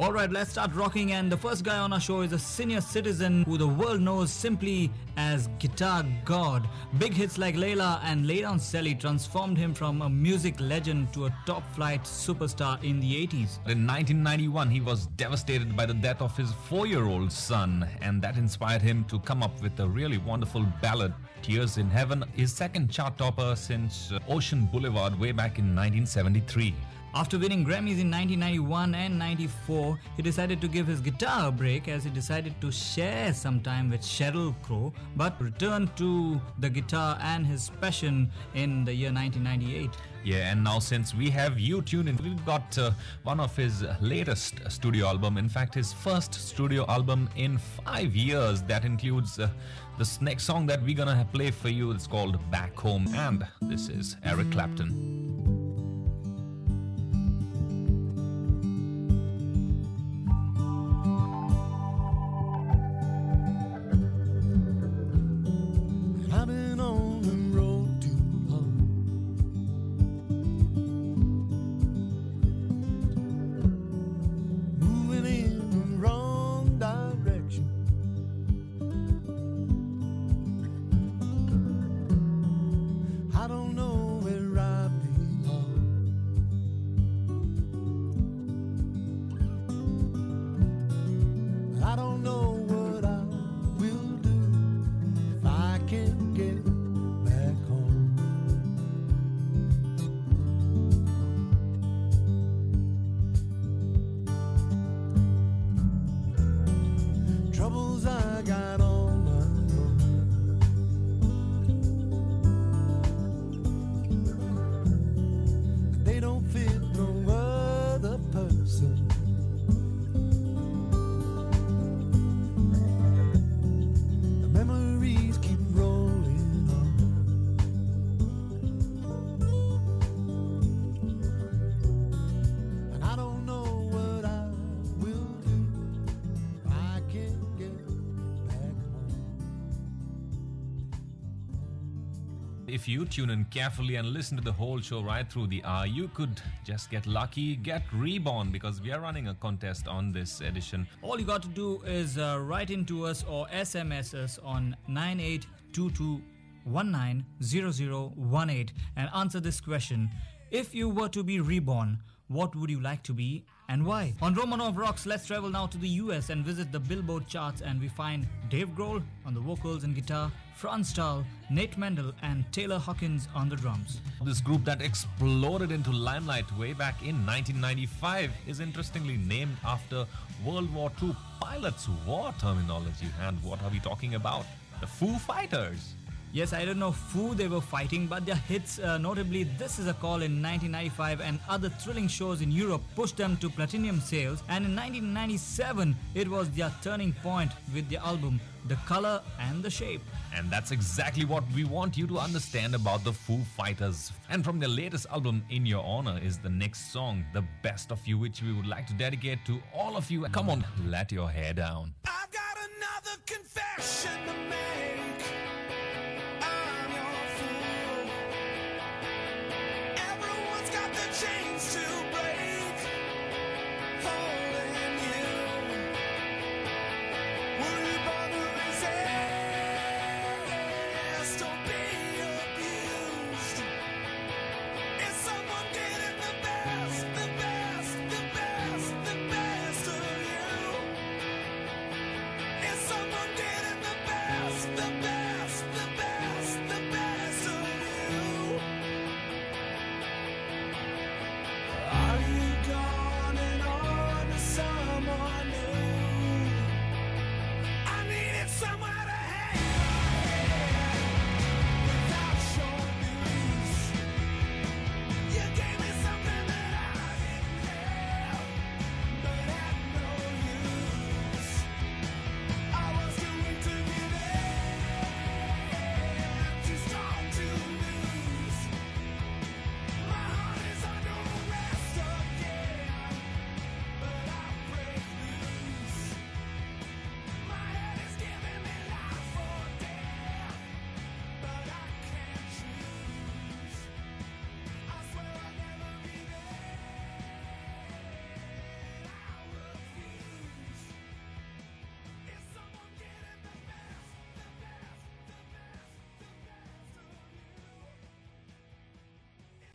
Alright, let's start rocking. And the first guy on our show is a senior citizen who the world knows simply as Guitar God. Big hits like Layla and Lay Down Sally transformed him from a music legend to a top flight superstar in the 80s. In 1991, he was devastated by the death of his 4-year-old son, and that inspired him to come up with a really wonderful ballad, Tears in Heaven, his second chart topper since Ocean Boulevard way back in 1973. After winning Grammys in 1991 and 94, he decided to give his guitar a break as he decided to share some time with Sheryl Crow, but returned to the guitar and his passion in the year 1998. Yeah, and now since we have you tuned in, we've got one of his latest studio album. In fact, his first studio album in 5 years. That includes this next song that we're gonna play for you. It's called Back Home, and this is Eric Clapton. If you tune in carefully and listen to the whole show right through the hour, you could just get lucky, get reborn, because we are running a contest on this edition. All you got to do is write into us or SMS us on 9822190018 and answer this question. If you were to be reborn, what would you like to be and why? On Romanov Rocks, let's travel now to the US and visit the Billboard charts, and we find Dave Grohl on the vocals and guitar, Franz Stahl, Nate Mendel and Taylor Hawkins on the drums. This group that exploded into limelight way back in 1995 is interestingly named after World War II pilots' war terminology. And what are we talking about? The Foo Fighters. Yes, I don't know who they were fighting, but their hits, notably This Is a Call in 1995 and other thrilling shows in Europe, pushed them to platinum sales. And in 1997, it was their turning point with their album The Color and the Shape. And that's exactly what we want you to understand about the Foo Fighters. And from their latest album, In Your Honor, is the next song, The Best of You, which we would like to dedicate to all of you. Come on, let your hair down. I've got another confession to make.